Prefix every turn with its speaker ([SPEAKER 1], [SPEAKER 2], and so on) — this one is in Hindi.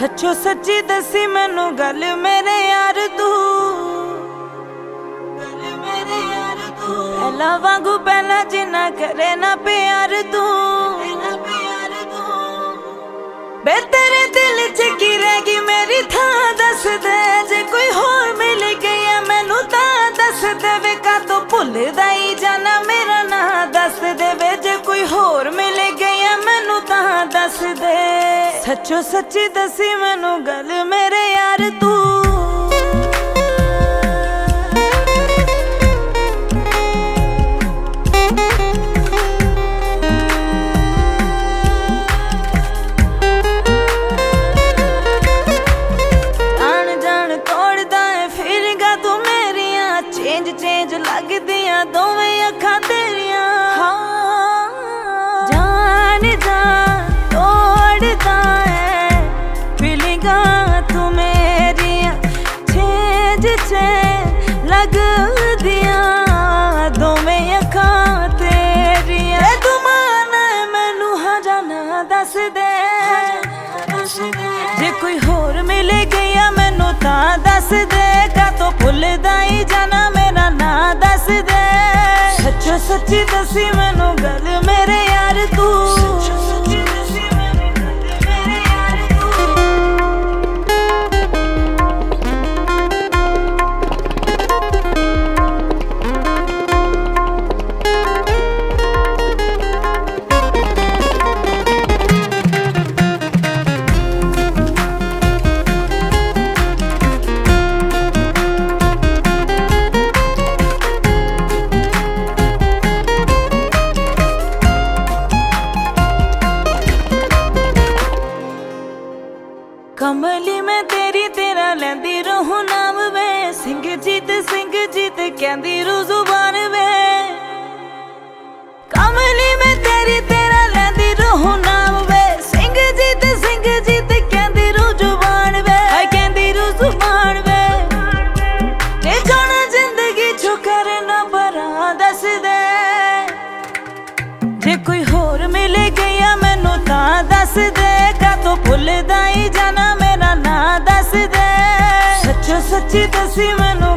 [SPEAKER 1] सच्चो सच्ची दसी मैनू गल मेरे यार तू, पहला वांगू पहला जिन्ना करे ना प्यार तू। बे तेरे दिल च की रहेगी मेरी थां दस दे, जे कोई होर मिल गया मैनू तां दस दे वे, का तो भुलदा ही जाना मेरा ना दस दे वे, जे कोई होर मिल गया मैनू तां दस दे। सच्चो सच्ची दसी मैनू गल मेरे यार तू। चेंज लगदियां दोवें अखां तेरियां, जान जान तोड़दा है फीलिंगां तू मेरियां, चेंज चेंज लगदियां दोवें अखां तेरियां। जे तू माना मैनू हाँ जाना दस दे, जे कोई होर मिल गया मैनू तां दस दे, का तो भुलदा ही जाना मेरा ना दस दे। सच्चो सच्ची दसी मैनू गल मेरे यार तू। कमली मैं तेरी तेरा लैंदी रहूं नाम वे, सिंह जीत कहंदी रू जुबान वे। कमली मैं तेरी तेरा लैंदी रहूं नाम वे, सिंह जीत कहंदी रू जुबान वे, कहंदी रू जुबान वे। जे जाना जिंदगी चो करना बरा दस दे, जे कोई होर मिल गया मैनू तां दस दे, का तो भुलदा ही जाना मेरा ना दस दे। सच्चो सच्ची दसी मैनू